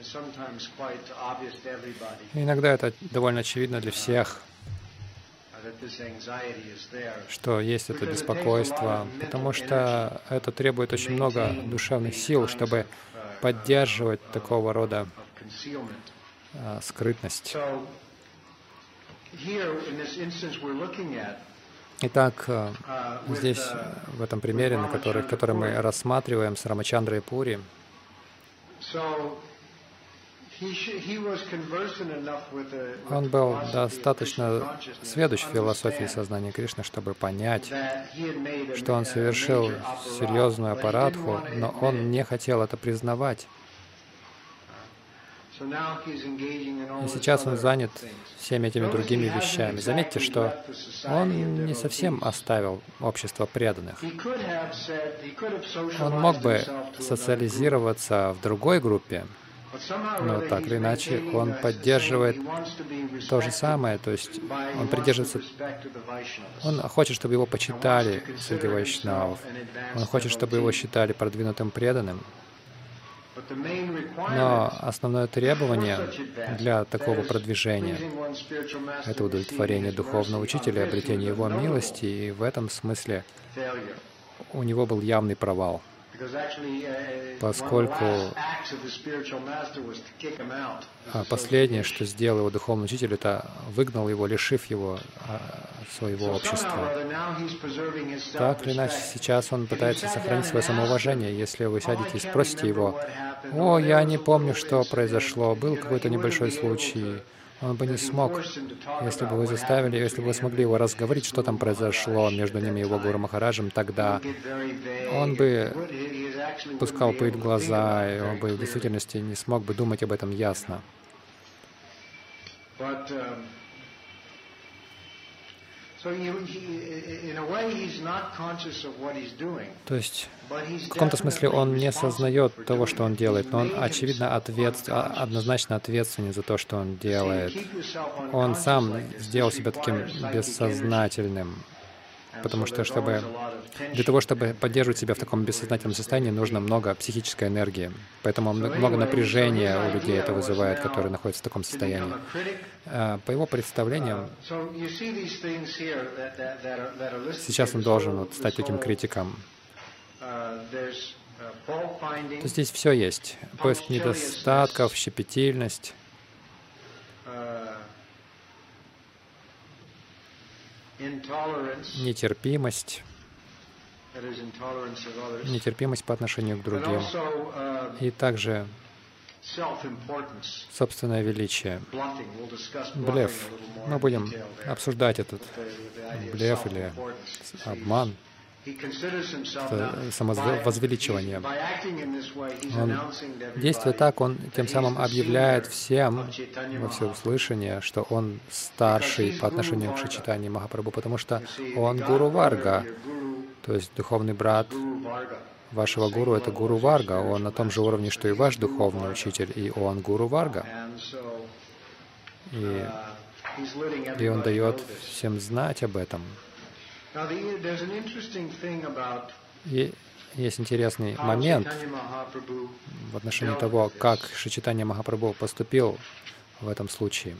Иногда это довольно очевидно для всех, что есть это беспокойство, потому что это требует очень много душевных сил, чтобы поддерживать такого рода скрытность. Итак, здесь, в этом примере, который мы рассматриваем с Рамачандрой Пури, он был достаточно сведущ в философии сознания Кришны, чтобы понять, что он совершил серьезную апарадху, но он не хотел это признавать. И сейчас он занят всеми этими другими вещами. Заметьте, что он не совсем оставил общество преданных. Он мог бы социализироваться в другой группе, но так или иначе он поддерживает то же самое, то есть он придерживается, он хочет, чтобы его почитали среди вайшнавов, он хочет, чтобы его считали продвинутым преданным. Но основное требование для такого продвижения — это удовлетворение духовного учителя, обретение его милости, и в этом смысле у него был явный провал, поскольку последнее, что сделал его духовный учитель, это выгнал его, лишив его своего общества. Так или иначе, сейчас он пытается сохранить свое самоуважение. Если вы сядете и спросите его: «О, я не помню, что произошло, был какой-то небольшой случай», он бы не смог, если бы вы заставили, если бы вы смогли его разговорить, что там произошло между ними и его Гуру Махараджем, тогда он бы пускал пыль в глаза, и он бы в действительности не смог бы думать об этом ясно. То есть, в каком-то смысле он не сознает того, что он делает, но он, очевидно, однозначно ответственен за то, что он делает. Он сам сделал себя таким бессознательным, потому что для того, чтобы поддерживать себя в таком бессознательном состоянии, нужно много психической энергии. Поэтому много напряжения у людей это вызывает, которые находятся в таком состоянии. По его представлениям, сейчас он должен стать таким критиком. То здесь все есть. Поиск недостатков, щепетильность. Нетерпимость по отношению к другим, и также собственное величие. Блеф. Мы будем обсуждать этот блеф или обман, самовозвеличивание. Действуя так, он тем самым объявляет всем во всеуслышание, что он старший по отношению к Шри Чайтанье Махапрабху, потому что он Гуру Варга, то есть духовный брат вашего гуру — это Гуру Варга. Он на том же уровне, что и ваш духовный учитель, и он Гуру Варга. И он дает всем знать об этом. И есть интересный момент в отношении того, как Шри Чайтанья Махапрабху поступил в этом случае.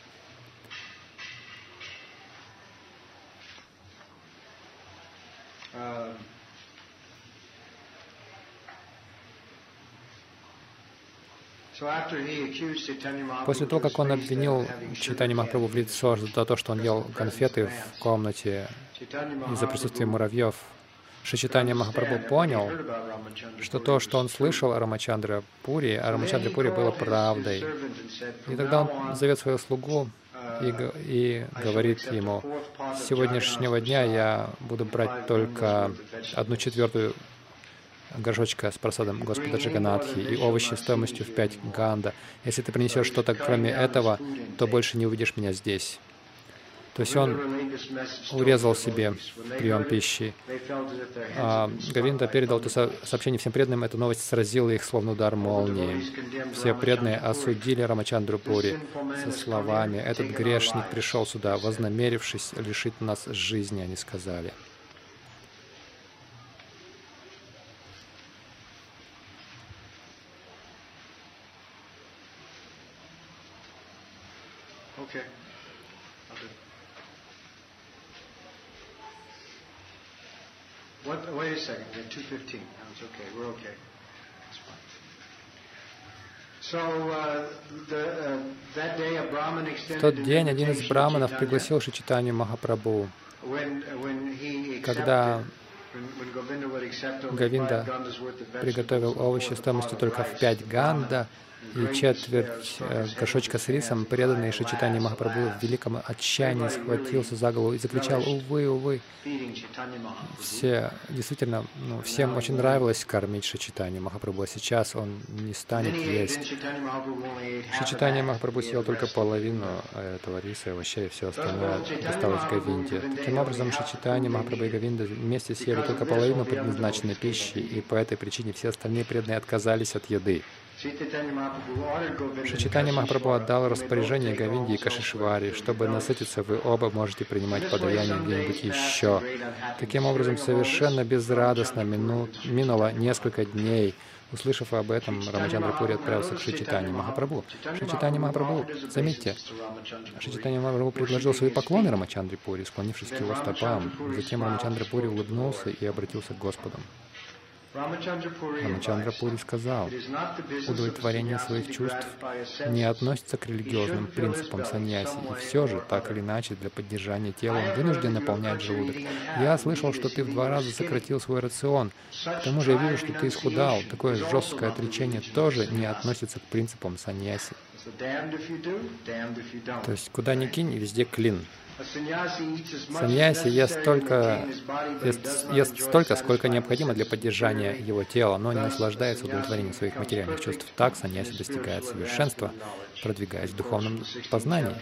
После того, как он обвинил Чайтанью Махапрабху в лицо за то, что он ел конфеты в комнате из-за присутствия муравьев, Шри Чайтанья Махапрабху понял, что то, что он слышал о Рамачандре Пури было правдой. И тогда он зовет своего слугу и говорит ему: «С сегодняшнего дня я буду брать только 1/4 горшочка с прасадом Господа Джаганатхи и овощи стоимостью в 5 ганда. Если ты принесешь что-то кроме этого, то больше не увидишь меня здесь». То есть он урезал себе прием пищи. Говинда передал это сообщение всем преданным. Эта новость сразила их словно удар молнии. Все преданные осудили Рамачандру Пури со словами: «Этот грешник пришел сюда, вознамерившись лишить нас жизни», они сказали. В тот день один из браманов пригласил Шичитанью Махапрабху. Когда Говинда приготовил овощи стоимостью только в 5 ганда и четверть горшочка с рисом, преданный Шичитаньи Махапрабху в великом отчаянии схватился за голову и закричал: «Увы, увы!» Все, действительно, всем очень нравилось кормить Шичитанью Махапрабху, а сейчас он не станет есть. Шичитанья Махапрабху съел только половину этого риса и овощей, и все остальное досталось Говинде. Таким образом, Шичитанья Махапрабху и Говинда вместе съели только половину предназначенной пищи, и по этой причине все остальные преданные отказались от еды. Шичитанья Махапрабху отдал распоряжение Говинде и Кашишвари: чтобы насытиться, вы оба можете принимать подаяние где-нибудь еще. Таким образом, совершенно безрадостно минуло несколько дней. Услышав об этом, Рамачандра Пури отправился к Шичитанье Махапрабху. Шичитанья Махапрабху, заметьте, Шичитанья Махапрабху предложил свои поклоны Рамачандре Пури, склонившись к его стопам. Затем Рамачандра Пури улыбнулся и обратился к Господу. Рамачандра Пури сказал: удовлетворение своих чувств не относится к религиозным принципам саньяси, и все же, так или иначе, для поддержания тела он вынужден наполнять желудок. Я слышал, что ты в 2 раза сократил свой рацион. К тому же я вижу, что ты исхудал. Такое жесткое отречение тоже не относится к принципам саньяси. То есть, куда ни кинь, везде клин. Саньяси ест столько, сколько необходимо для поддержания его тела, но не наслаждается удовлетворением своих материальных чувств. Так саньяси достигает совершенства, продвигаясь в духовном познании.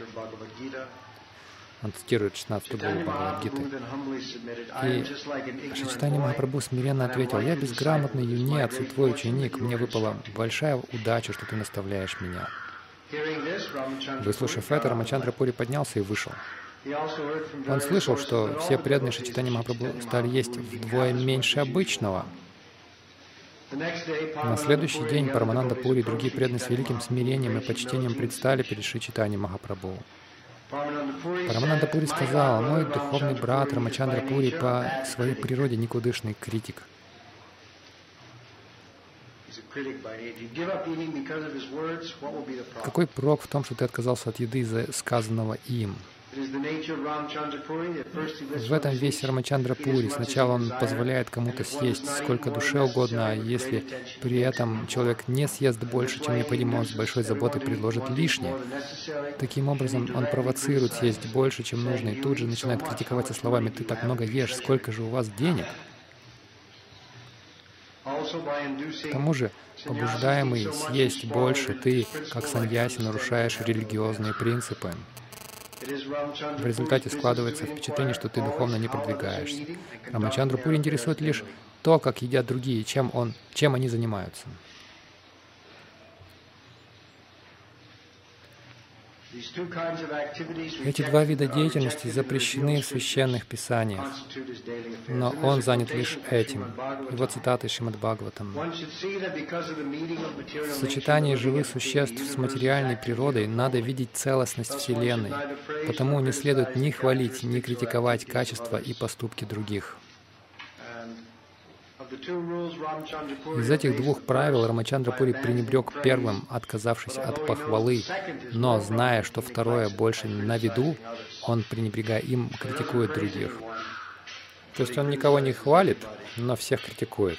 Он цитирует 16 главу Бхагавад-гиты. И Шичитанья Махапрабху смиренно ответил: «Я безграмотный юнец и твой ученик. Мне выпала большая удача, что ты наставляешь меня». Выслушав это, Рамачандра Пури поднялся и вышел. Он слышал, что все преданные Шичитаньи Махапрабху стали есть вдвое меньше обычного. На следующий день Парамананда Пури и другие преданные с великим смирением и почтением предстали перед Шичитаньей Махапрабху. Парамананда Пури сказал: «Мой духовный брат Рамачандра Пури по своей природе никудышный критик. Какой прок в том, что ты отказался от еды из-за сказанного им?» В этом весь Рамачандра Пури. Сначала он позволяет кому-то съесть сколько душе угодно, а если при этом человек не съест больше, чем необходимо, он с большой заботой предложит лишнее. Таким образом, он провоцирует съесть больше, чем нужно, и тут же начинает критиковать со словами: «Ты так много ешь, сколько же у вас денег?» К тому же, побуждаемый съесть больше, ты, как саньяси, нарушаешь религиозные принципы. В результате складывается впечатление, что ты духовно не продвигаешься. Рамачандру Пури интересует лишь то, как едят другие, чем они занимаются. Эти 2 вида деятельности запрещены в священных писаниях, но он занят лишь этим. Его цитаты из Шримад Бхагаватам. В сочетании живых существ с материальной природой надо видеть целостность Вселенной, потому не следует ни хвалить, ни критиковать качества и поступки других. Из этих 2 правил Рамачандра Пури пренебрег первым, отказавшись от похвалы, но, зная, что второе больше на виду, он, пренебрегая им, критикует других. То есть он никого не хвалит, но всех критикует.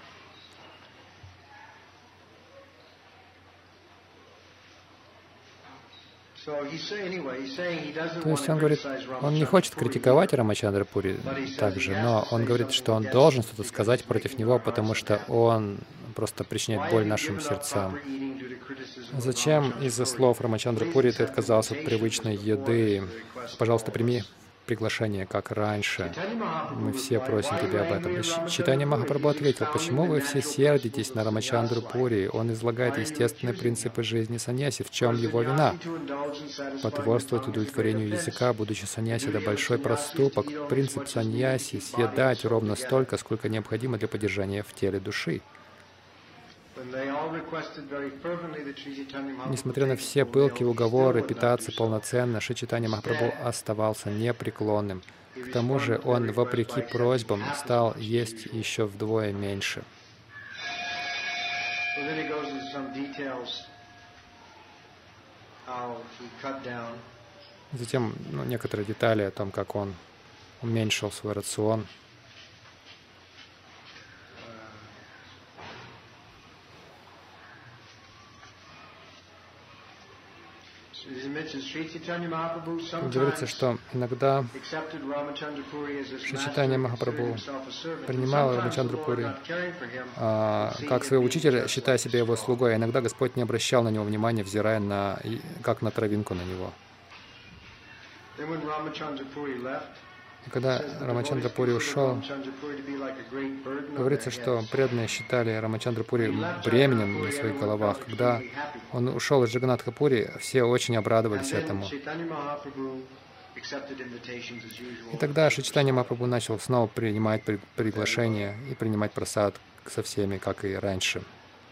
То есть он говорит, он не хочет критиковать Рамачандра Пури также, но он говорит, что он должен что-то сказать против него, потому что он просто причиняет боль нашим сердцам. Зачем из-за слов Рамачандра Пури ты отказался от привычной еды? Пожалуйста, прими приглашение, как раньше. Мы все просим тебя об этом. И Чайтанья Махапрабху ответил: почему вы все сердитесь на Рамачандру Пури? Он излагает естественные принципы жизни саньяси. В чем его вина? Потворствовать удовлетворению языка, будучи саньяси, это большой проступок. Принцип саньяси — съедать ровно столько, сколько необходимо для поддержания в теле души. Несмотря на все пылкие уговоры питаться полноценно, Шри Чайтанья Махапрабху оставался непреклонным. К тому же он, вопреки просьбам, стал есть еще вдвое меньше. Затем некоторые детали о том, как он уменьшил свой рацион. Говорится, что иногда Шри Чайтанья Махапрабху принимал Рамачандра Пури как своего учителя, считая себя его слугой, а иногда Господь не обращал на него внимания, взирая как на травинку на него. И когда Рамачандра Пури ушел, говорится, что преданные считали Рамачандра Пури бременем на своих головах. Когда он ушел из Джаганатха Пури, все очень обрадовались этому. И тогда Шри Чайтанья Махапрабху начал снова принимать приглашение и принимать прасад со всеми, как и раньше.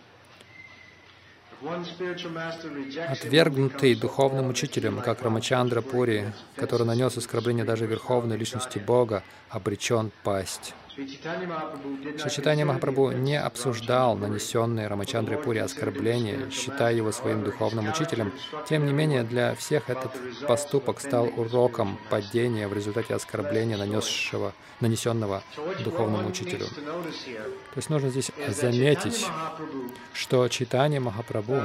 Отвергнутый духовным учителем, как Рамачандра Пури, который нанес оскорбление даже верховной личности Бога, обречен пасть. Шри Чайтанья Махапрабху не обсуждал нанесенные Рамачандре Пури оскорбления, считая его своим духовным учителем. Тем не менее, для всех этот поступок стал уроком падения в результате оскорбления, нанесенного духовному учителю. То есть нужно здесь заметить, что Чайтанья Махапрабху,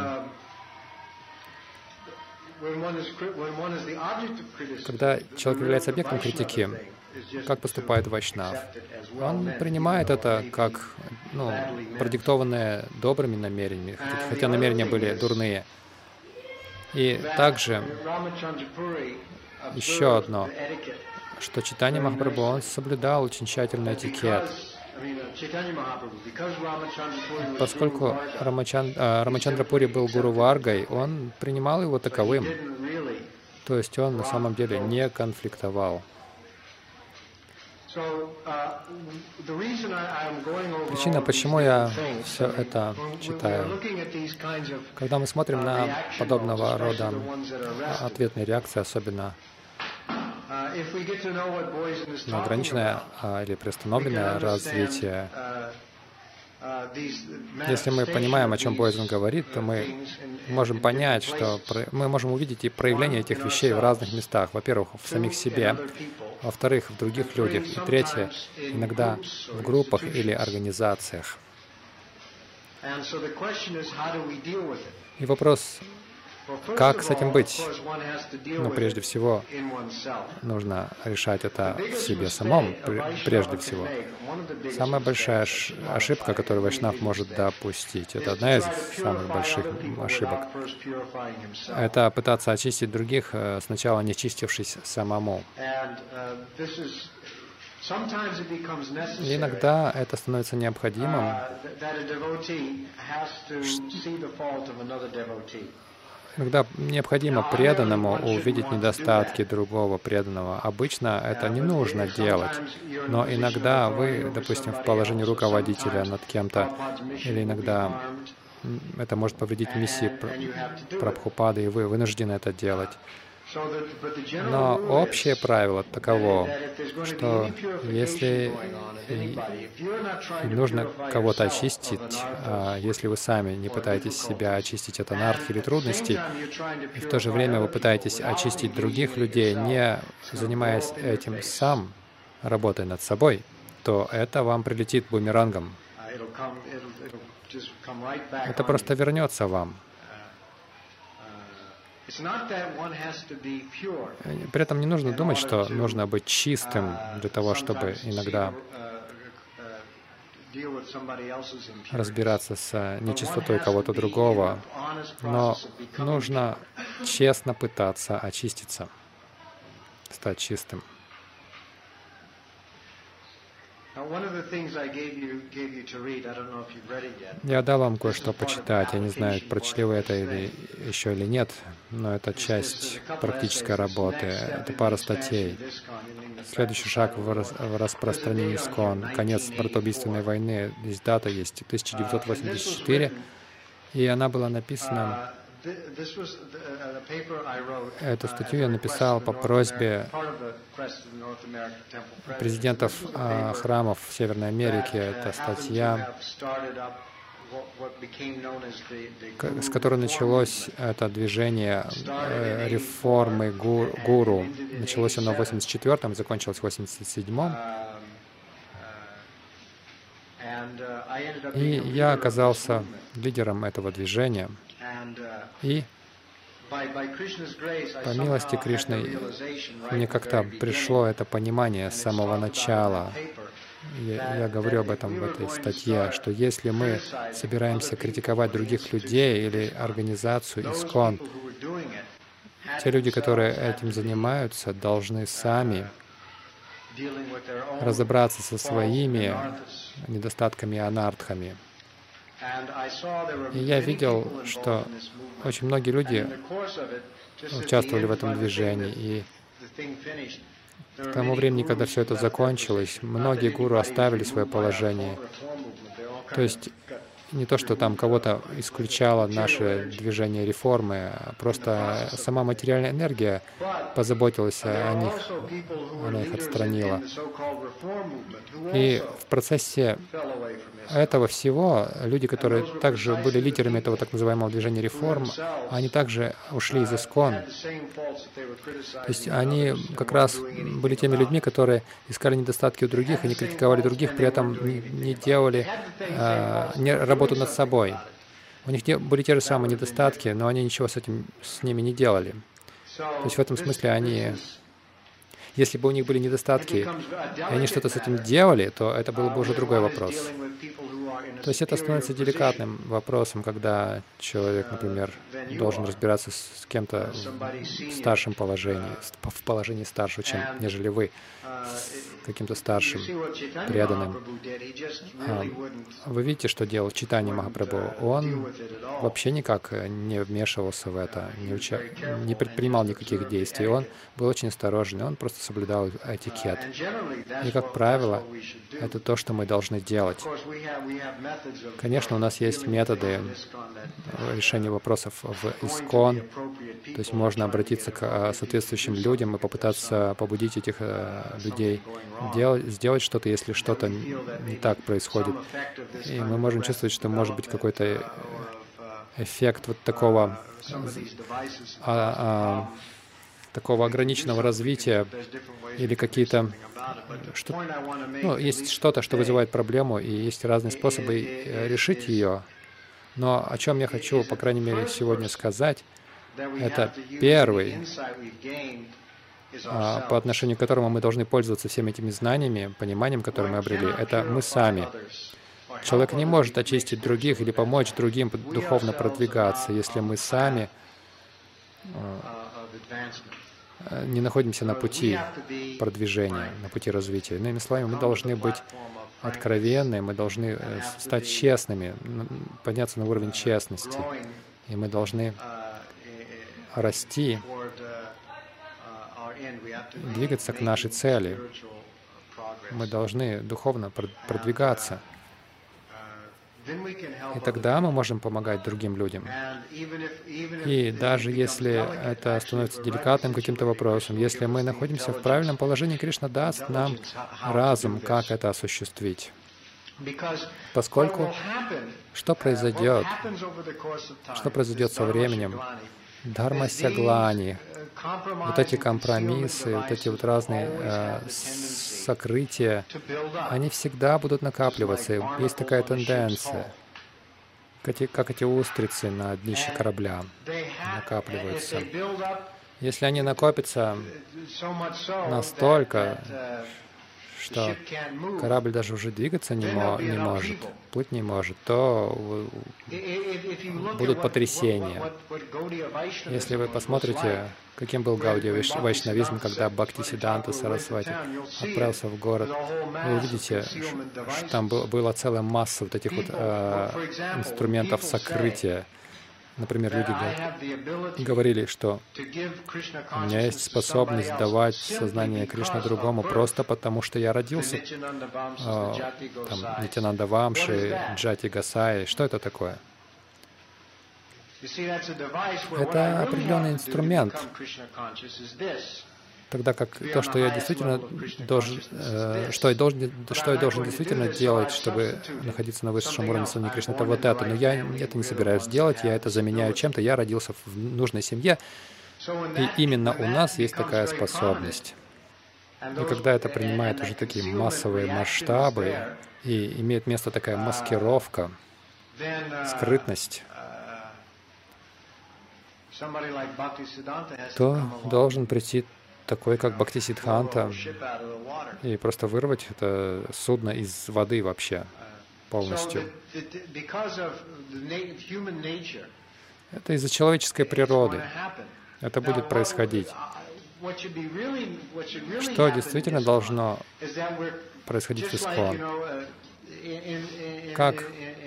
когда человек является объектом критики, как поступает вайшнав? Он принимает это как продиктованное добрыми намерениями, хотя намерения были дурные. И также еще одно, что Чайтанья Махапрабху, он соблюдал очень тщательный этикет. Поскольку Рамачандра Пури был гуру Варгой, он принимал его таковым. То есть он на самом деле не конфликтовал. Причина, почему я все это читаю, когда мы смотрим на подобного рода ответные реакции, особенно на ограниченное или приостановленное развитие, если мы понимаем, о чем Бойзен говорит, то мы можем понять, что мы можем увидеть и проявление этих вещей в разных местах. Во-первых, в самих себе, во-вторых, в других людях, и третье, иногда в группах или организациях. И вопрос, как с этим быть? Прежде всего, нужно решать это в себе самом, прежде всего. Самая большая ошибка, которую вайшнав может допустить, это одна из самых больших ошибок, это пытаться очистить других, сначала не очистившись самому. И иногда это становится необходимым, иногда необходимо преданному увидеть недостатки другого преданного. Обычно это не нужно делать, но иногда вы, допустим, в положении руководителя над кем-то, или иногда это может повредить миссии Прабхупады, и вы вынуждены это делать. Но общее правило таково, что если нужно кого-то очистить, если вы сами не пытаетесь себя очистить от анархии или трудностей, и в то же время вы пытаетесь очистить других людей, не занимаясь этим сам, работая над собой, то это вам прилетит бумерангом. Это просто вернется вам. При этом не нужно думать, что нужно быть чистым для того, чтобы иногда разбираться с нечистотой кого-то другого, но нужно честно пытаться очиститься, стать чистым. Я дал вам кое-что почитать. Я не знаю, прочли вы это еще или нет, но это часть практической работы. Это пара статей. Следующий шаг в распространении ИСККОН. Конец братоубийственной войны. Здесь дата есть. 1984. И она была написана, эту статью я написал по просьбе президентов храмов в Северной Америке. Это статья, с которой началось это движение реформы гуру. Началось оно в 1984-м, закончилось в 1987-м. И я оказался лидером этого движения. И по милости Кришны мне как-то пришло это понимание с самого начала. Я говорю об этом в этой статье, что если мы собираемся критиковать других людей или организацию ИСККОН, те люди, которые этим занимаются, должны сами разобраться со своими недостатками и анартхами. И я видел, что очень многие люди участвовали в этом движении, и к тому времени, когда все это закончилось, многие гуру оставили свое положение. То есть не то, что там кого-то исключало наше движение реформы, а просто сама материальная энергия позаботилась о них, она их отстранила. И в процессе этого всего люди, которые также были лидерами этого так называемого движения реформ, они также ушли из ИСККОН. То есть они как раз были теми людьми, которые искали недостатки у других и не критиковали других, при этом не делали работу над собой. У них были те же самые недостатки, но они ничего с ними не делали. То есть в этом смысле они... Если бы у них были недостатки, и они что-то с этим делали, то это был бы уже другой вопрос. То есть это становится деликатным вопросом, когда человек, например, должен разбираться с кем-то в старшем положении, в положении старшего, нежели вы, с каким-то старшим, преданным. Вы видите, что делал Чайтанья Махапрабху? Он вообще никак не вмешивался в это, не предпринимал никаких действий. Он был очень осторожен, он просто соблюдал этикет. И, как правило, это то, что мы должны делать. Конечно, у нас есть методы решения вопросов в ИСККОН, то есть можно обратиться к соответствующим людям и попытаться побудить этих людей сделать что-то, если что-то не так происходит. И мы можем чувствовать, что может быть какой-то эффект вот такого ограниченного развития или какие-то... есть что-то, что вызывает проблему, и есть разные способы решить ее. Но о чем я хочу, по крайней мере, сегодня сказать, это первый, по отношению к которому мы должны пользоваться всеми этими знаниями, пониманием, которое мы обрели, это мы сами. Человек не может очистить других или помочь другим духовно продвигаться, если мы сами не находимся на пути продвижения, на пути развития. Иными словами, мы должны быть откровенны, мы должны стать честными, подняться на уровень честности, и мы должны расти, двигаться к нашей цели. Мы должны духовно продвигаться. И тогда мы можем помогать другим людям. И даже если это становится деликатным каким-то вопросом, если мы находимся в правильном положении, Кришна даст нам разум, как это осуществить. Поскольку что произойдет со временем? Дхарма-сяглани, вот эти компромиссы, вот эти вот разные сокрытия, они всегда будут накапливаться. Есть такая тенденция, как эти устрицы на днище корабля накапливаются. Если они накопятся настолько, что корабль даже уже двигаться не может, плыть не может, то будут потрясения. Если вы посмотрите, каким был Гаудия Вайшнавизм, когда Бхактисиддханта Сарасвати отправился в город, вы увидите, что там была целая масса вот этих вот инструментов сокрытия. Например, люди говорили, что у меня есть способность давать сознание Кришны другому просто потому, что я родился там Нитянанда Вамши, Джати Гасай. Что это такое? Это определенный инструмент, тогда как то, что я действительно должен, что я должен действительно делать, чтобы находиться на высшем уровне сознания Кришны, это вот это. Но я это не собираюсь делать, я это заменяю чем-то. Я родился в нужной семье, и именно у нас есть такая способность. И когда это принимает уже такие массовые масштабы и имеет место такая маскировка, скрытность, то должен прийти такой, как Бхактисиддханта, и просто вырвать это судно из воды вообще полностью. Это из-за человеческой природы. Это будет происходить. Что действительно должно происходить в ИСККОН? Как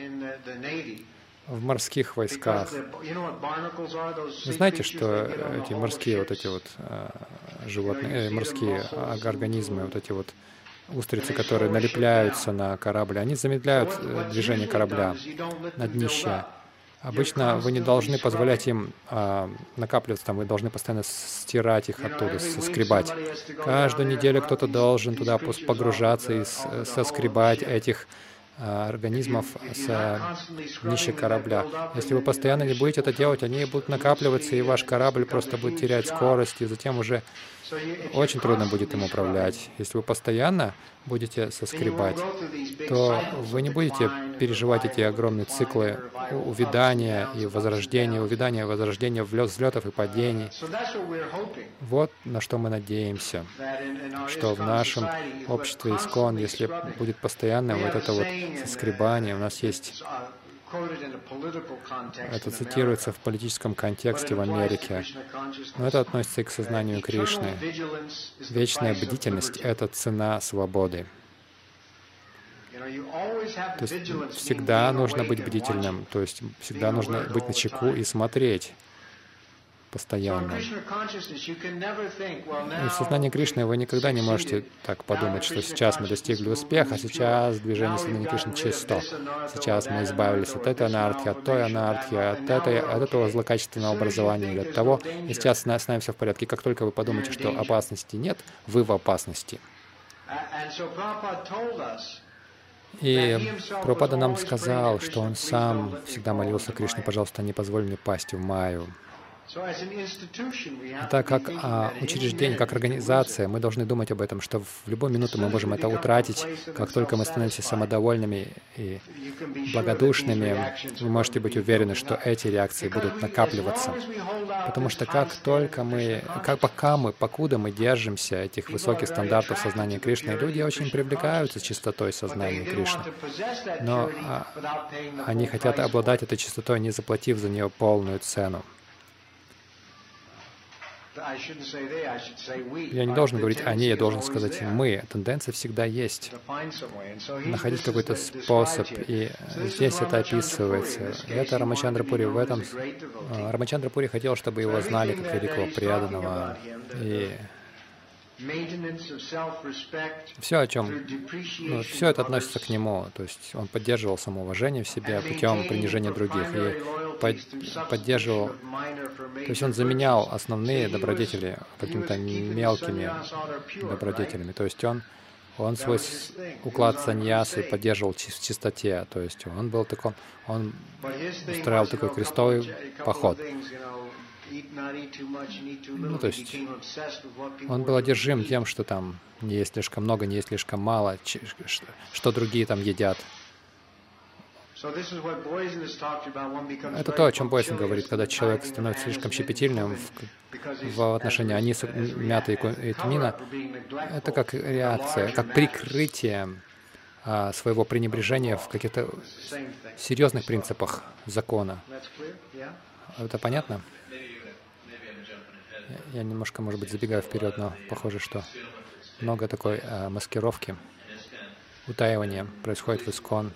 в морских войсках. Вы знаете, что эти морские вот эти вот животные, морские организмы, вот эти вот устрицы, которые налепляются на корабль, они замедляют движение корабля на днище. Обычно вы не должны позволять им накапливаться там, вы должны постоянно стирать их оттуда, соскребать. Каждую неделю кто-то должен туда погружаться и соскребать этих организмов с днища корабля. Если вы постоянно не будете это делать, они будут накапливаться, и ваш корабль просто будет терять скорость, и затем уже очень трудно будет им управлять. Если вы постоянно будете соскребать, то вы не будете переживать эти огромные циклы увядания и возрождения, взлетов и падений. Вот на что мы надеемся, что в нашем обществе ИСККОН, если будет постоянно вот это вот соскребание, у нас есть... Это цитируется в политическом контексте в Америке, но это относится и к сознанию Кришны. Вечная бдительность — это цена свободы. То есть всегда нужно быть бдительным, то есть всегда нужно быть начеку и смотреть постоянно. И в сознании Кришны вы никогда не можете так подумать, что сейчас мы достигли успеха, сейчас движение сознания Кришны чисто, сейчас мы избавились от этой анархии, от той анархии, от этого злокачественного образования или от того, и сейчас с нами все в порядке. И как только вы подумаете, что опасности нет, вы в опасности. И Прабхупада нам сказал, что он сам всегда молился Кришне: пожалуйста, не позволь мне пасть в Майю. Так как учреждение, как организация, мы должны думать об этом, что в любую минуту мы можем это утратить. Как только мы становимся самодовольными и благодушными, вы можете быть уверены, что эти реакции будут накапливаться. Потому что покуда мы держимся этих высоких стандартов сознания Кришны, люди очень привлекаются чистотой сознания Кришны. Но они хотят обладать этой чистотой, не заплатив за нее полную цену. Я не должен говорить «они», я должен сказать «мы». Тенденция всегда есть. Находить какой-то способ. И здесь это описывается. Это Рамачандра Пури. В этом Рамачандра Пури хотел, чтобы его знали как великого преданного. И все, все это относится к нему. То есть он поддерживал самоуважение в себе путем принижения других. И поддерживал, то есть он заменял основные добродетели какими-то мелкими добродетелями. То есть он свой уклад саньясы поддерживал в чистоте. То есть он устраивал такой крестовый поход. То есть он был одержим тем, что там не есть слишком много, не есть слишком мало, что другие там едят. Это то, о чем Бойзен говорит, когда человек становится слишком щепетильным в отношении анису, мяты и тмина. Это как реакция, как прикрытие своего пренебрежения в каких-то серьезных принципах закона. Это понятно? Я немножко, может быть, забегаю вперед, но похоже, что много такой маскировки, утаивания происходит в ИСККОН.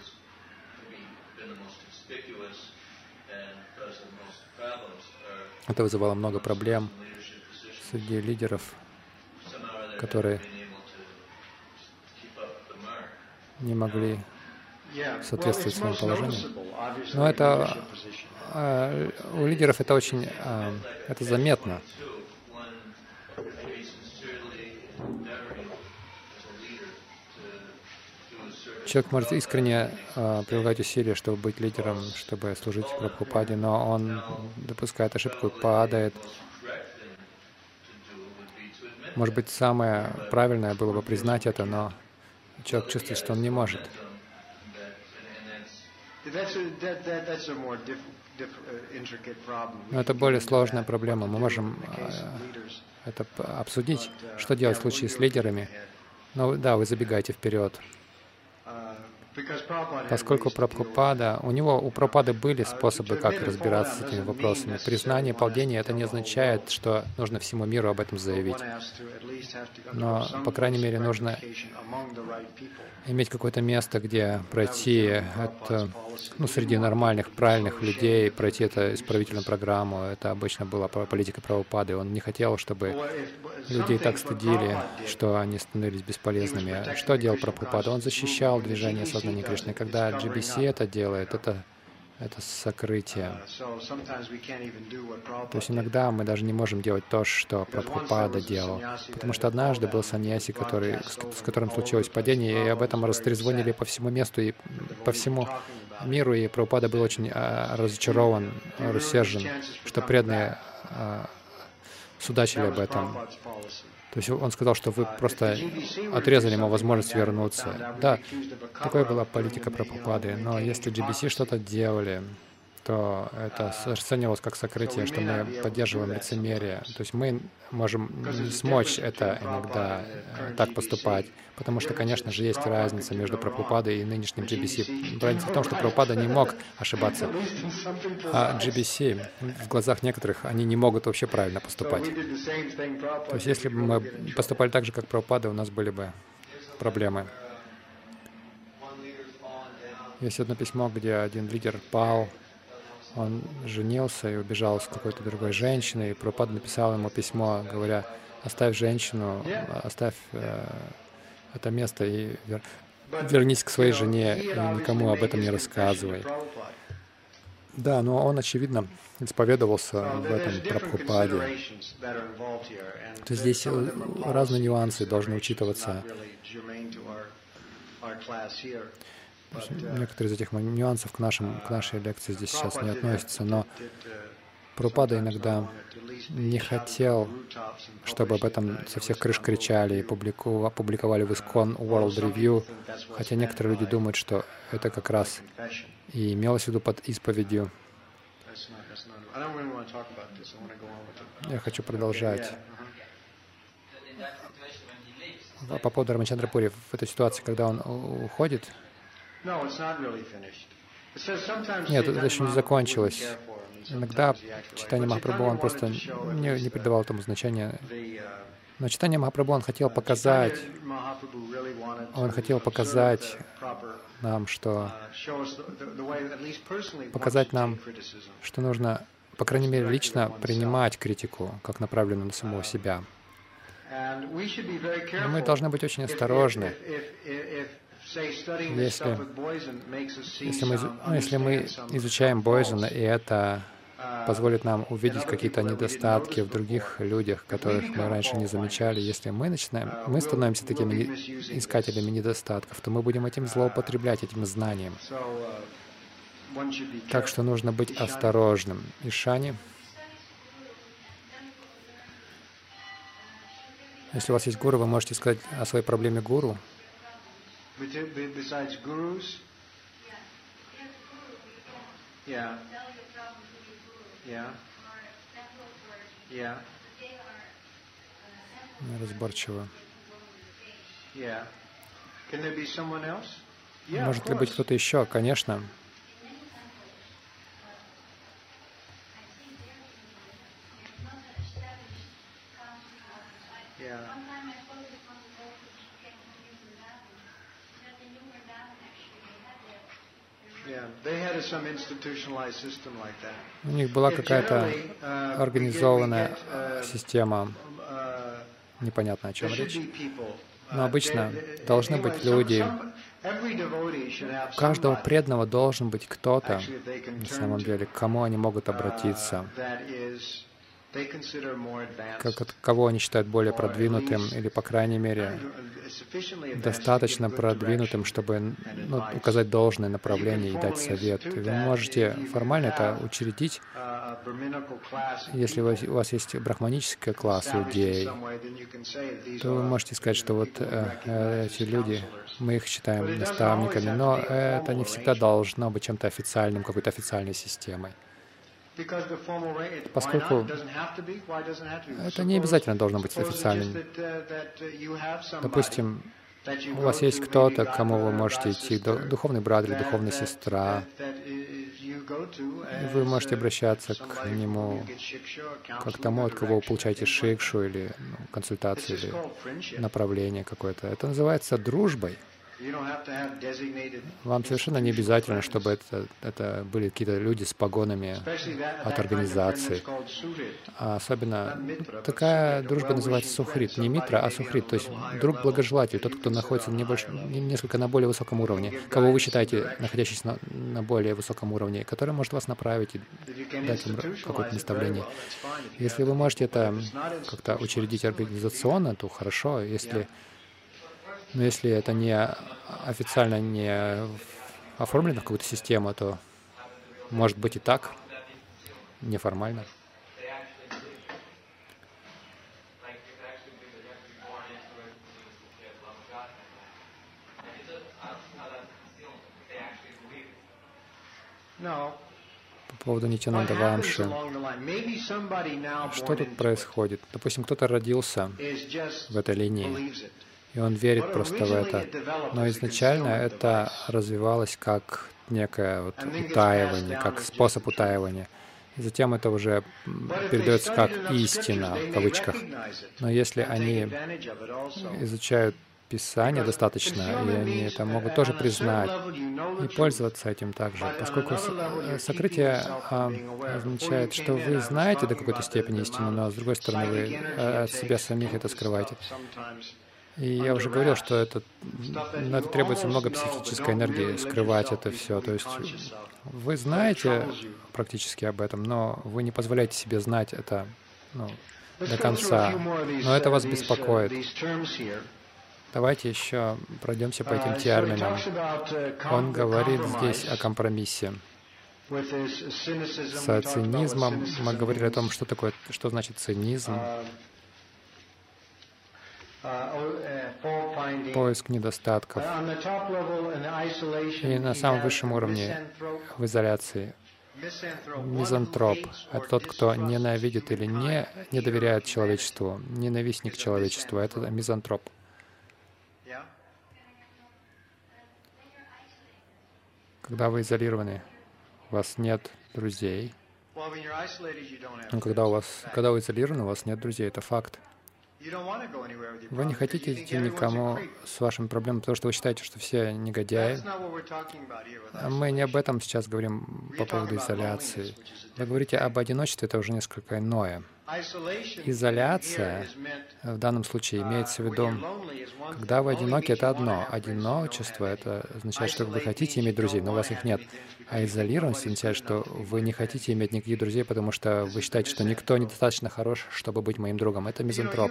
Это вызывало много проблем среди лидеров, которые не могли соответствует своему положению. Но это у лидеров это очень это заметно. Человек может искренне прилагать усилия, чтобы быть лидером, чтобы служить Прабхупаде, но он допускает ошибку, падает. Может быть, самое правильное было бы признать это, но человек чувствует, что он не может. Но это более сложная проблема. Мы можем это обсудить, что делать в случае с лидерами. Но да, вы забегаете вперед. Поскольку Прабхупада, у Прабхупады были способы, как разбираться с этими вопросами. Признание падения — это не означает, что нужно всему миру об этом заявить. Но, по крайней мере, нужно иметь какое-то место, где пройти это, среди нормальных, правильных людей, пройти это исправительную программу. Это обычно была политика Прабхупады. Он не хотел, чтобы людей так стыдили, что они становились бесполезными. Что делал Прабхупада? Он защищал движение сознания Кришны. Когда GBC это делает, это сокрытие. То есть иногда мы даже не можем делать то, что Прабхупада делал. Потому что однажды был саньяси, с которым случилось падение, и об этом растрезвонили по всему месту и по всему миру, и Прабхупада был очень разочарован, рассержен, что преданные судачили об этом. То есть он сказал, что вы просто отрезали ему возможность вернуться. Да, такой была политика Прабхупады. Но если GBC что-то делали, то это расценивалось как сокрытие, что мы поддерживаем лицемерие. То есть мы можем не смочь это иногда так поступать, потому что, конечно же, есть разница между Прабхупадой и нынешним GBC. Разница в том, что Прабхупада не мог ошибаться, а GBC, в глазах некоторых, они не могут вообще правильно поступать. То есть если бы мы поступали так же, как Прабхупада, у нас были бы проблемы. Есть одно письмо, где один лидер пал, он женился и убежал с какой-то другой женщиной, и Прабхупада написал ему письмо, говоря: оставь женщину, оставь это место и вернись к своей жене, и никому об этом не рассказывай. Да, но он, очевидно, исповедовался в этом Прабхупаде. То есть здесь разные нюансы должны учитываться. Некоторые из этих нюансов к нашей лекции здесь сейчас не относятся, но Прабхупада иногда не хотел, чтобы об этом со всех крыш кричали и публиковали в ISKCON World Review, хотя некоторые люди думают, что это как раз и имелось в виду под исповедью. Я хочу продолжать. По поводу Рамачандра Пури, в этой ситуации, когда он уходит, нет, это еще не закончилось. Иногда Чайтанья Махапрабху, он просто не придавал этому значения. Но Чайтанья Махапрабху, он хотел показать нам, что нужно, по крайней мере, лично принимать критику, как направленную на самого себя. Но мы должны быть очень осторожны. Если мы изучаем Бойзена, и это позволит нам увидеть какие-то недостатки в других людях, которых мы раньше не замечали, если мы становимся такими искателями недостатков, то мы будем этим злоупотреблять, этим знанием. Так что нужно быть осторожным. Ишани, если у вас есть гуру, вы можете сказать о своей проблеме гуру. Besides gurus? Yeah. Неразборчиво. Can there be someone else? Может ли быть кто-то еще? Конечно. У них была какая-то организованная система, непонятно о чем речь. Но обычно должны быть люди, У каждого преданного должен быть кто-то, на самом деле, к кому они могут обратиться, кого они считают более продвинутым, или, по крайней мере, достаточно продвинутым, чтобы указать должное направление и дать совет. И вы можете формально это учредить, если у вас есть брахманический класс иудеи, то вы можете сказать, что вот эти люди, мы их считаем наставниками, но это не всегда должно быть чем-то официальным, какой-то официальной системой. Поскольку это не обязательно должно быть официальным. Допустим, у вас есть кто-то, к кому вы можете идти, духовный брат или духовная сестра, и вы можете обращаться к нему как к тому, от кого вы получаете шикшу или консультацию, или направление какое-то. Это называется дружбой. Вам совершенно не обязательно, чтобы это были какие-то люди с погонами от организации. А особенно такая дружба называется сухрит. Не митра, а сухрит. То есть друг-благожелатель, тот, кто находится несколько на более высоком уровне, кого вы считаете, находящийся на более высоком уровне, который может вас направить и дать вам какое-то наставление. Если вы можете это как-то учредить организационно, то хорошо. Но если это не официально не оформлено в какую-то систему, то может быть и так, неформально. По поводу Нитьянанда Вамши. Что тут происходит? Допустим, кто-то родился в этой линии, и он верит просто в это. Но изначально это развивалось как некое утаивание, как способ утаивания. И затем это уже передается как истина, в кавычках. Но если они изучают Писание достаточно, и они это могут тоже признать и пользоваться этим также, поскольку сокрытие означает, что вы знаете до какой-то степени истину, но с другой стороны вы от себя самих это скрываете. И я уже говорил, что на это требуется много психической энергии, скрывать это все. То есть вы знаете практически об этом, но вы не позволяете себе знать это до конца. Но это вас беспокоит. Давайте еще пройдемся по этим терминам. Он говорит здесь о компромиссе. С цинизмом мы говорили о том, что значит цинизм. Поиск недостатков. И на самом высшем уровне в изоляции мизантроп — это тот, кто ненавидит или не доверяет человечеству, ненавистник человечества. Это мизантроп. Когда вы изолированы, у вас нет друзей. Но когда вы изолированы, у вас нет друзей. Это факт. Вы не хотите идти никому с вашими проблемами, потому что вы считаете, что все негодяи. Мы не об этом сейчас говорим по поводу изоляции. Вы говорите об одиночестве, это уже несколько иное. Изоляция в данном случае имеется в виду, когда вы одиноки, это одно. Одиночество — это означает, что вы хотите иметь друзей, но у вас их нет. А изолированность означает, что вы не хотите иметь никаких друзей, потому что вы считаете, что никто недостаточно хорош, чтобы быть моим другом. Это мизантроп.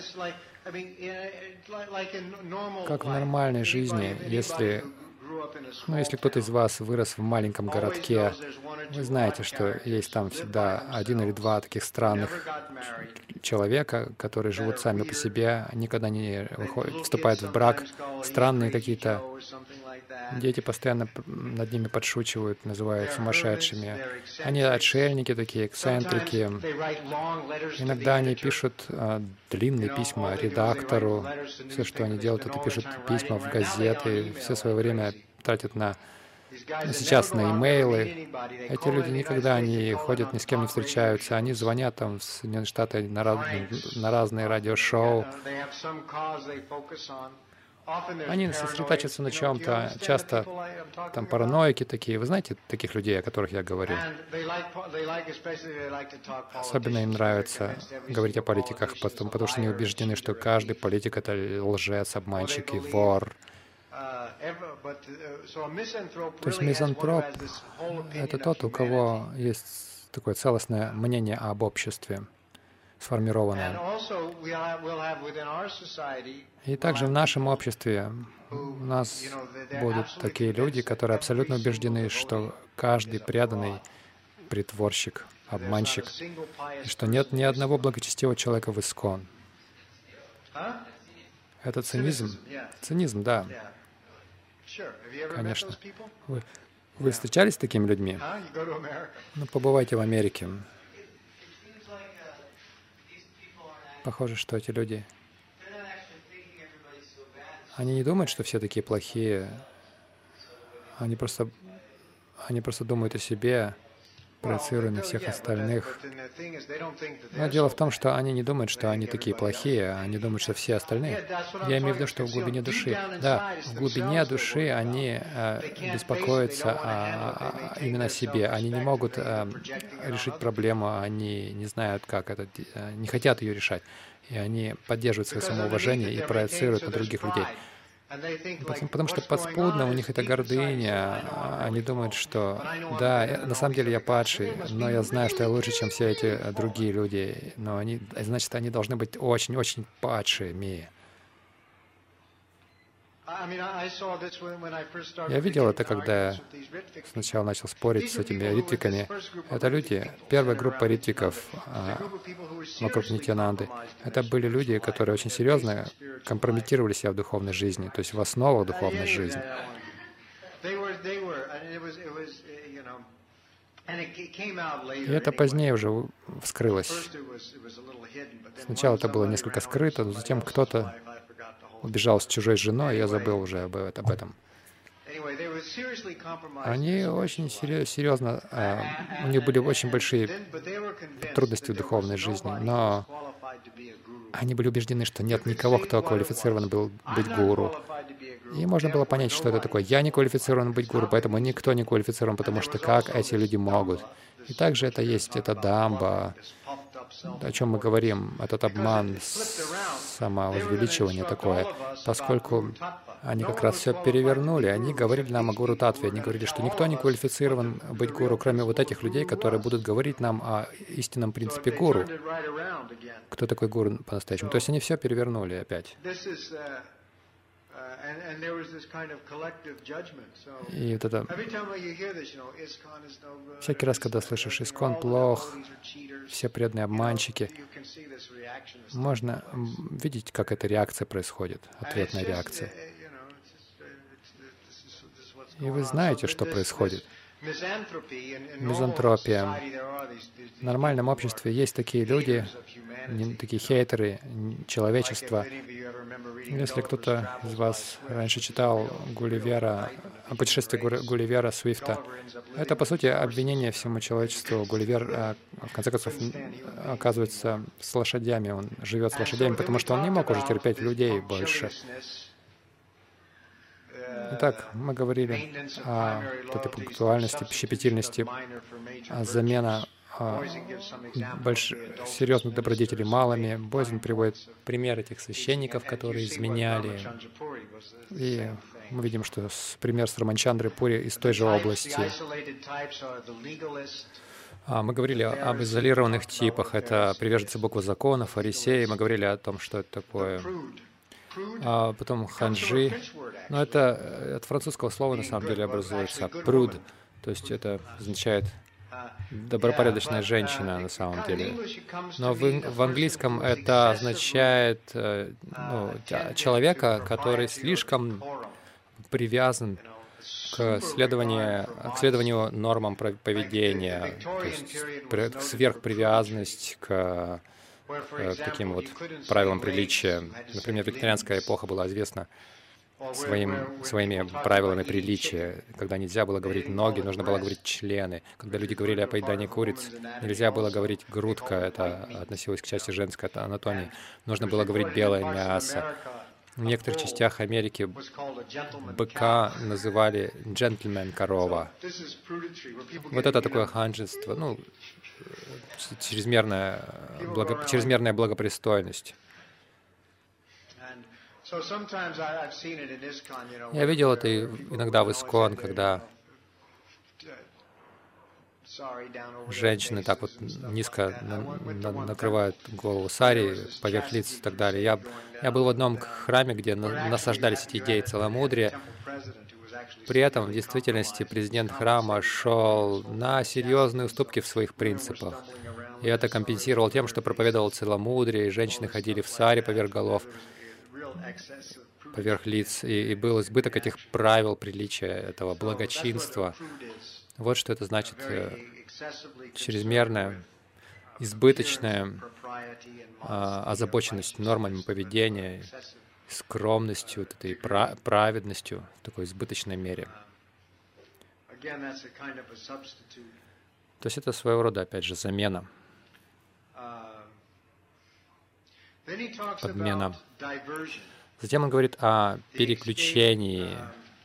Как в нормальной жизни, если кто-то из вас вырос в маленьком городке, вы знаете, что есть там всегда один или два таких странных человека, которые живут сами по себе, никогда не вступают в брак, странные какие-то. Дети постоянно над ними подшучивают, называют сумасшедшими. Они отшельники такие, эксцентрики. Иногда они пишут длинные письма редактору. Все, что они делают, это пишут письма в газеты. Все свое время тратят сейчас на имейлы. Эти люди никогда не ходят, ни с кем не встречаются. Они звонят там в Соединенные Штаты на разные радиошоу. Они сосредотачиваются на чем-то, часто там параноики такие. Вы знаете таких людей, о которых я говорю? Особенно им нравится говорить о политиках, потому что они убеждены, что каждый политик — это лжец, обманщик и вор. То есть мизантроп — это тот, у кого есть такое целостное мнение об обществе, сформированное. И также в нашем обществе у нас будут такие люди, которые абсолютно убеждены, что каждый преданный притворщик, обманщик, и что нет ни одного благочестивого человека в ИСККОН. Это цинизм. Цинизм, да. Конечно. Вы встречались с такими людьми? Ну, побывайте в Америке. Похоже, что эти люди, они не думают, что все такие плохие. Они просто думают о себе, проецируя на всех остальных. Но дело в том, что они не думают, что они такие плохие, они думают, что все остальные. Я имею в виду, что в глубине души. Да, в глубине души они беспокоятся именно о себе. Они не могут решить проблему, они не знают, как это, не хотят ее решать. И они поддерживают свое самоуважение и проецируют на других людей. Потому что подспудно у них это гордыня. Они думают, что да, на самом деле я падший, но я знаю, что я лучше, чем все эти другие люди. Но значит, они должны быть очень-очень падшими. Я видел это, когда я сначала начал спорить с этими ритвиками. Это люди, первая группа ритвиков вокруг Нитьянанды. Это были люди, которые очень серьезно компрометировали себя в духовной жизни, то есть в основах духовной жизни. И это позднее уже вскрылось. Сначала это было несколько скрыто, но затем кто-то убежал с чужой женой, я забыл уже об этом. Они очень серьезно, у них были очень большие трудности в духовной жизни, но они были убеждены, что нет никого, кто квалифицирован был быть гуру. И можно было понять, что это такое. Я не квалифицирован быть гуру, поэтому никто не квалифицирован, потому что как эти люди могут. И также это есть, это дамба, о чем мы говорим, этот обман, самовозвеличивание такое, поскольку они как раз все перевернули, они говорили нам о гуру Татве, они говорили, что никто не квалифицирован быть гуру, кроме вот этих людей, которые будут говорить нам о истинном принципе гуру. Кто такой гуру по-настоящему? То есть они все перевернули опять. И вот это... Всякий раз, когда слышишь «ИСККОН плох», все преданные обманщики, можно видеть, как эта реакция происходит, ответная реакция. И вы знаете, что происходит. Мизантропия. В нормальном обществе есть такие люди, такие хейтеры человечества. Если кто-то из вас раньше читал Гулливера, «Путешествие Гулливера» Свифта, это, по сути, обвинение всему человечеству. Гулливер, в конце концов, оказывается с лошадями, он живет с лошадями, потому что он не мог уже терпеть людей больше. Итак, мы говорили о этой пунктуальности, щепетильности, замена серьезных добродетелей малыми. Бойзен приводит пример этих священников, которые изменяли. И мы видим, что пример с Рамачандрой Пури из той же области. Мы говорили об изолированных типах. Это приверженцы буквы закона, фарисеи. Мы говорили о том, что это такое. А потом ханжи. Но это от французского слова на самом деле образуется пруд. То есть это означает добропорядочная женщина на самом деле. Но в английском это означает человека, который слишком привязан к следованию нормам поведения, то есть сверхпривязанность к таким вот правилам приличия. Например, викторианская эпоха была известна своими правилами приличия. Когда нельзя было говорить ноги, нужно было говорить члены. Когда люди говорили о поедании куриц, нельзя было говорить грудка, это относилось к части женской анатомии. Нужно было говорить белое мясо. В некоторых частях Америки быка называли джентльмен-корова. Вот это такое ханжество, чрезмерная благопристойность. Я видел это иногда в Искон, когда женщины так вот низко накрывают голову сари поверх лиц и так далее. Я был в одном храме, где насаждались эти идеи целомудрия. При этом, в действительности, президент храма шел на серьезные уступки в своих принципах. И это компенсировал тем, что проповедовал целомудрие, и женщины ходили в саре поверх голов, поверх лиц, и был избыток этих правил приличия, этого благочинства. Вот что это значит чрезмерная, избыточная озабоченность нормами поведения, скромностью, вот этой праведностью в такой избыточной мере. То есть это своего рода, опять же, замена, подмена. Затем он говорит о переключении,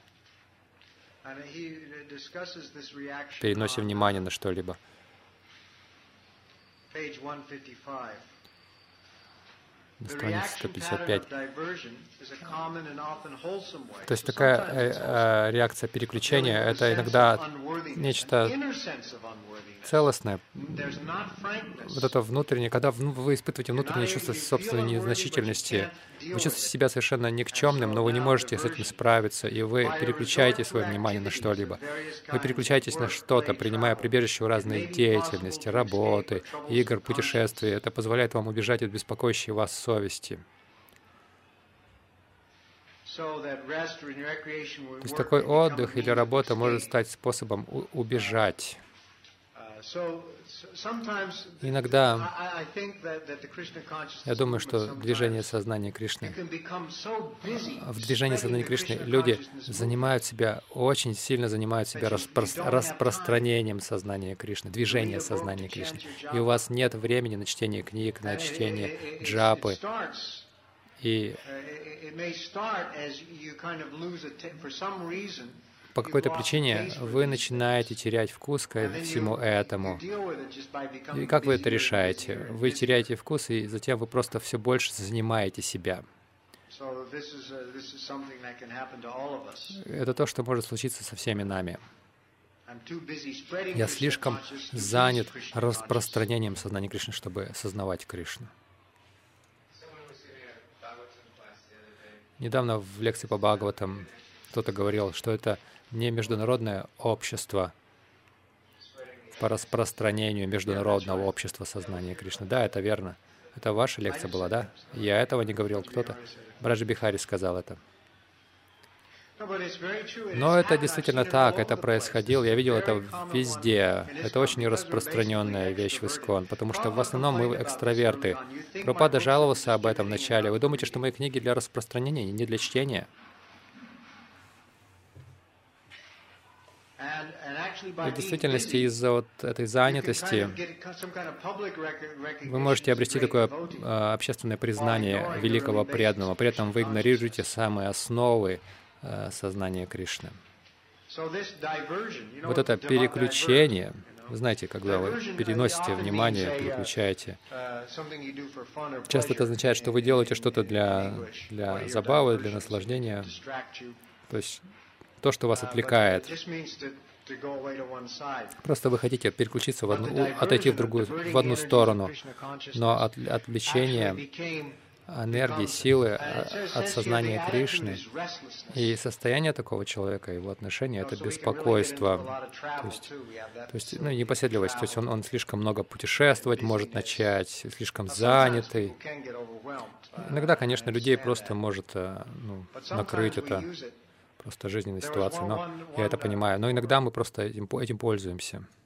переносе внимания на что-либо. На странице 155. То есть такая реакция переключения — это иногда нечто целостное. Вот это внутреннее, когда вы испытываете внутреннее чувство собственной незначительности, вы чувствуете себя совершенно никчемным, но вы не можете с этим справиться, и вы переключаете свое внимание на что-либо. Вы переключаетесь на что-то, принимая прибежище у разной деятельности, работы, игр, путешествий. Это позволяет вам убежать от беспокоящей вас совести. То есть такой отдых или работа может стать способом убежать. Иногда я думаю, что движение сознания Кришны, в движении сознания Кришны люди очень сильно занимают себя распространением сознания Кришны, движение сознания Кришны. И у вас нет времени на чтение книг, на чтение джапы. И по какой-то причине вы начинаете терять вкус ко всему этому. И как вы это решаете? Вы теряете вкус, и затем вы просто все больше занимаете себя. Это то, что может случиться со всеми нами. Я слишком занят распространением сознания Кришны, чтобы осознавать Кришну. Недавно в лекции по Бхагаватам кто-то говорил, что это не международное общество по распространению международного общества сознания Кришны. Да, это верно. Это ваша лекция была, да? Я этого не говорил. Кто-то, Браджа Бихари сказал это. Но это действительно так, это происходило, я видел это везде. Это очень распространенная вещь в Искон, потому что в основном мы экстраверты. Прабхупада жаловался об этом вначале. Вы думаете, что мои книги для распространения, не для чтения? В действительности, из-за вот этой занятости вы можете обрести такое общественное признание великого преданного. При этом вы игнорируете самые основы сознания Кришны. Вот это переключение, вы знаете, когда вы переносите внимание, переключаете, часто это означает, что вы делаете что-то для забавы, для наслаждения, то есть то, что вас отвлекает. Просто вы хотите переключиться отойти в одну сторону, но отвлечение энергии, силы от сознания Кришны и состояние такого человека, его отношения — это беспокойство, то есть непоседливость, то есть он слишком много путешествовать может начать, слишком занятый. Иногда, конечно, людей просто может накрыть это, просто жизненная ситуация, но я это понимаю. Но иногда мы просто этим пользуемся.